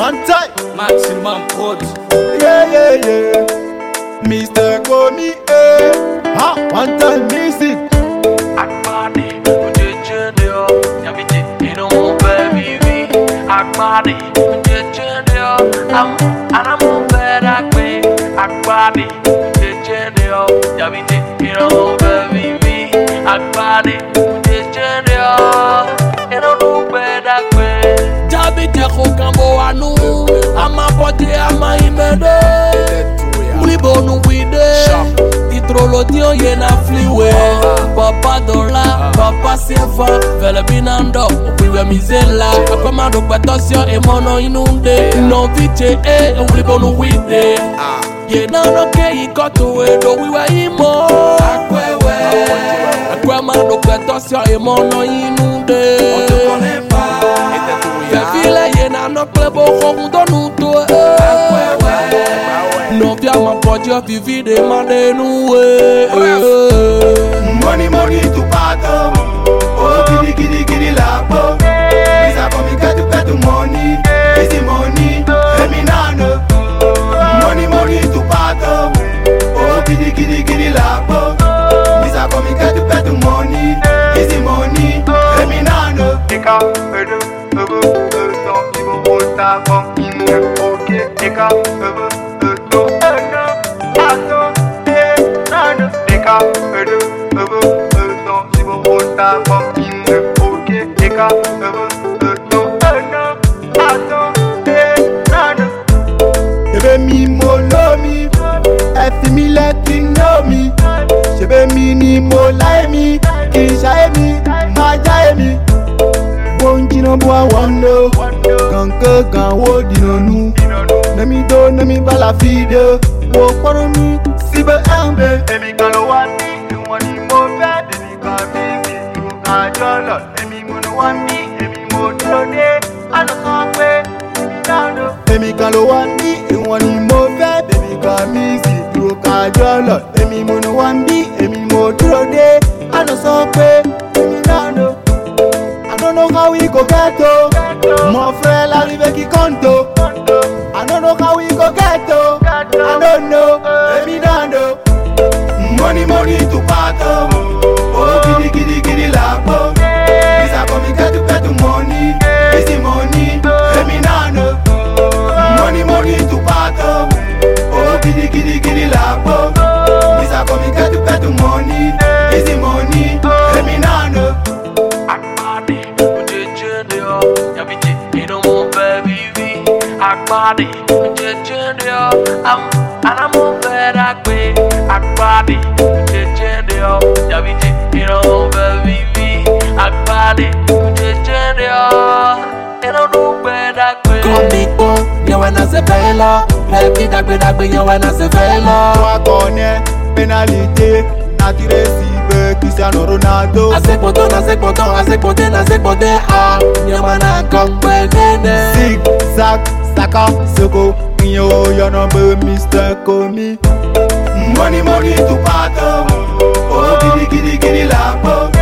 one time. Maximum prod. Yeah. Mr. Komi, one time music. Akbadi, ujejenio, yabiti, ino baby. Akbadi, ujejenio, anamu berakwe. Akbadi, ujejenio, yabiti, ino baby. Akbadi, ujejenio, ino berakwe. Yabiti kukambo anu, ama poti ama imede. Mulibonu wide. Trolotio yena fliwe Papa Dola, Papa Sefa Vele binando, upiwe mizela Akwamado kwetosio emono inunde No viche ulibonu wide Yena noke ikoto edo wiwe imo Akwewe Akwamado kwetosio emono inunde Fevile yena nokle boko undonuto Akwewe No via ma podio vivi de madenue Money to pato. Oh giddy lapo. Isa for me get to money. Easy money, let me know. Money to pato. Oh giddy lapo. Isa for me get to money. Easy money, let me know. Eka, don't even want that from him. Okay, Eka, Shebe mi mo lo mi, efi mi let you know me. Shebe mi ni mo like mi, kisha mi, maja mi. Bonjino bua wando, ganke gan wo dino nu. Nemi do nemi bala fide, wo poro mi sibe ambe. Emi kalo wani, wani mo fe, emi kamisi, imo kajolo, emi mono wani, emi mo trode, ano kakwe, emi nando. Emi kalo wani, wani mo fe, baby kamisi, duro kajolo. Emi mono wambi, emi mo trode, ano sokwe, emi nando. I don't know how we go get to. Mon frère l'arrive qui compte. I don't know how we go get to. I don't know, emi nando. Money to pato. Oh giddy lapo. Isa for me get to money. Easy money, emi nando. Money to pato. Oh giddy lapo. Isa for me get to money. Easy money, emi nando. Akbadi, ujejenio, yabiti, ino baby. Akbadi, ujejenio, anamu berakwe. Akbadi, ujejenio, yabiti, ino baby. Akbadi, ujejenio, ino berakwe. Komiko, yawena se vela. Lepi dagbe, yawena se vela. Toi connais, pénalité, naturel cible, Cristiano Ronaldo. Asek bote, nyamana kongwe nene. Zig, zag, saka, soko, your number, Mr. Komi. Money to pato. Oh giddy lapo.